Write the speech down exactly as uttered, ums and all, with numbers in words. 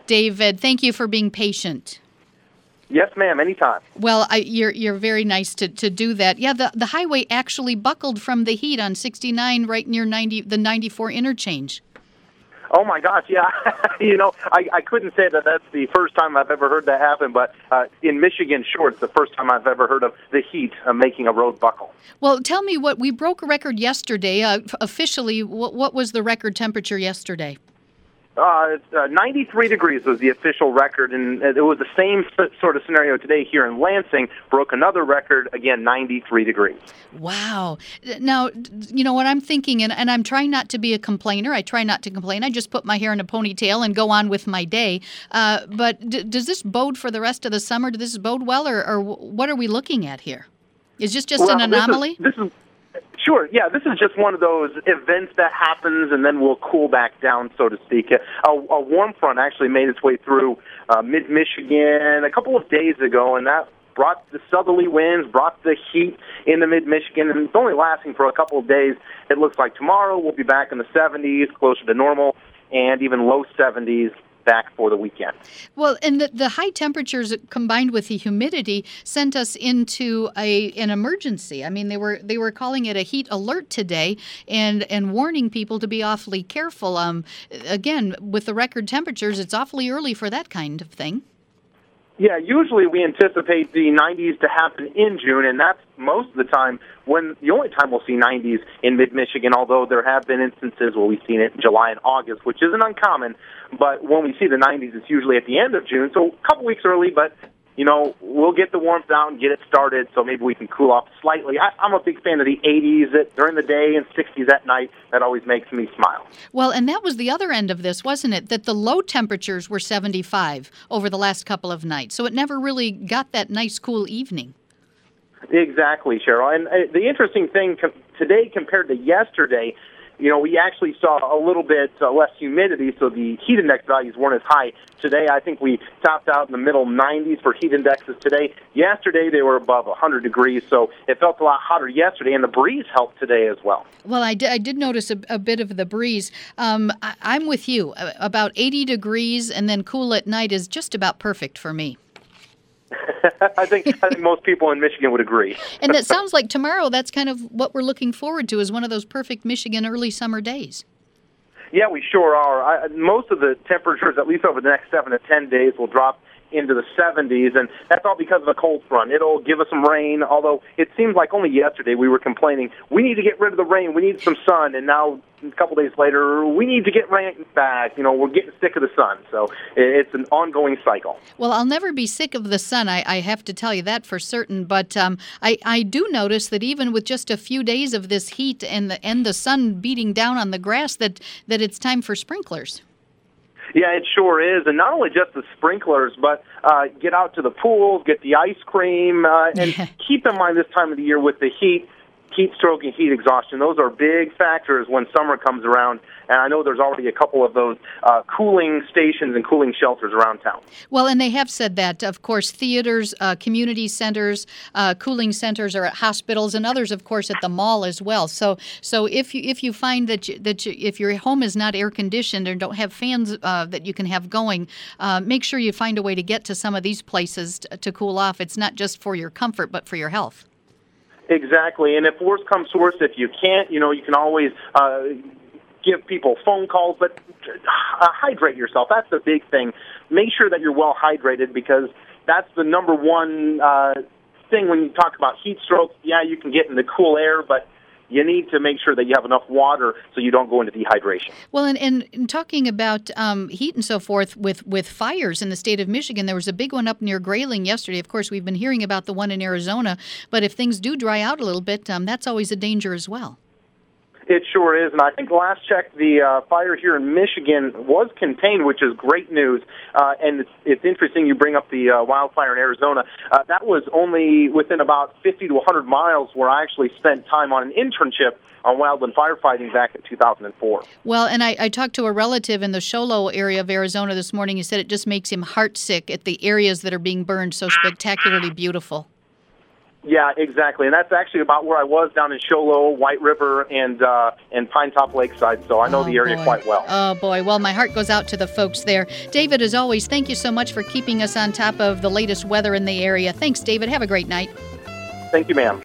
David, thank you for being patient. Yes, ma'am, anytime. Well, I, you're you're very nice to, to do that. Yeah, the, the highway actually buckled from the heat on sixty-nine right near ninety the ninety-four interchange. Oh, my gosh, yeah. you know, I, I couldn't say that that's the first time I've ever heard that happen, but uh, in Michigan, sure, it's the first time I've ever heard of the heat uh, making a road buckle. Well, tell me what, we broke a record yesterday. Uh, officially, what, what was the record temperature yesterday? Uh, uh, ninety-three degrees was the official record, and it was the same sort of scenario today here in Lansing. Broke another record, again, ninety-three degrees. Wow. Now, you know what I'm thinking, and, and I'm trying not to be a complainer. I try not to complain. I just put my hair in a ponytail and go on with my day. Uh, but d- does this bode for the rest of the summer? Does this bode well, or, or what are we looking at here? Is this just well, an anomaly? This is, this is Sure, yeah, this is just one of those events that happens and then will cool back down, so to speak. A, a warm front actually made its way through uh, mid-Michigan a couple of days ago, and that brought the southerly winds, brought the heat into mid-Michigan, and it's only lasting for a couple of days. It looks like tomorrow we'll be back in the seventies, closer to normal, and even low seventies back for the weekend. Well, and the, the high temperatures combined with the humidity sent us into a an emergency. I mean, they were they were calling it a heat alert today, and and warning people to be awfully careful. Um, again, with the record temperatures, it's awfully early for that kind of thing. Yeah, usually we anticipate the nineties to happen in June, and that's most of the time when the only time we'll see nineties in mid-Michigan, although there have been instances where we've seen it in July and August, which isn't uncommon. But when we see the nineties, it's usually at the end of June, so a couple weeks early, but you know, we'll get the warmth out and get it started so maybe we can cool off slightly. I, I'm a big fan of the eighties at, during the day and sixties at night. That always makes me smile. Well, and that was the other end of this, wasn't it? That the low temperatures were seventy-five over the last couple of nights. So it never really got that nice, cool evening. Exactly, Cheryl. And uh, the interesting thing com- today compared to yesterday, you know, we actually saw a little bit uh, less humidity, so the heat index values weren't as high. Today, I think we topped out in the middle nineties for heat indexes today. Yesterday, they were above one hundred degrees, so it felt a lot hotter yesterday, and the breeze helped today as well. Well, I did, I did notice a, a bit of the breeze. Um, I, I'm with you. About eighty degrees and then cool at night is just about perfect for me. I think I think most people in Michigan would agree. And that sounds like tomorrow, that's kind of what we're looking forward to, is one of those perfect Michigan early summer days. Yeah, we sure are. I, most of the temperatures, at least over the next seven to ten days, will drop into the seventies, and that's all because of a cold front. It'll give us some rain, although it seems like only yesterday we were complaining, we need to get rid of the rain, we need some sun, and now a couple days later, we need to get rain back. You know, we're getting sick of the sun, so it's an ongoing cycle. Well, I'll never be sick of the sun, I, I have to tell you that for certain, but um, I, I do notice that even with just a few days of this heat and the, and the sun beating down on the grass, that, that it's time for sprinklers. Yeah, it sure is. And not only just the sprinklers, but uh, get out to the pools, get the ice cream, uh, and keep in mind this time of the year with the heat, heat stroke and heat exhaustion. Those are big factors when summer comes around. And I know there's already a couple of those uh, cooling stations and cooling shelters around town. Well, and they have said that, of course, theaters, uh, community centers, uh, cooling centers are at hospitals, and others, of course, at the mall as well. So, so if you if you find that you, that you, if your home is not air conditioned or don't have fans uh, that you can have going, uh, make sure you find a way to get to some of these places t- to cool off. It's not just for your comfort, but for your health. Exactly. And if worse comes to worse, if you can't, you know, you can always Uh, give people phone calls, but uh, hydrate yourself. That's the big thing. Make sure that you're well hydrated, because that's the number one uh, thing when you talk about heat stroke. Yeah, you can get in the cool air, but you need to make sure that you have enough water so you don't go into dehydration. Well, and, and, and talking about um, heat and so forth with, with fires in the state of Michigan, there was a big one up near Grayling yesterday. Of course, we've been hearing about the one in Arizona, but if things do dry out a little bit, um, that's always a danger as well. It sure is, and I think last check, the uh, fire here in Michigan was contained, which is great news. Uh, and it's, it's interesting you bring up the uh, wildfire in Arizona. Uh, that was only within about fifty to one hundred miles where I actually spent time on an internship on wildland firefighting back in two thousand four. Well, and I, I talked to a relative in the Show Low area of Arizona this morning. He said it just makes him heartsick at the areas that are being burned so spectacularly beautiful. Yeah, exactly, and that's actually about where I was down in Show Low, White River, and uh, and Pine Top Lakeside. So I know oh, the area boy. quite well. Oh boy! Well, my heart goes out to the folks there. David, as always, thank you so much for keeping us on top of the latest weather in the area. Thanks, David. Have a great night. Thank you, ma'am.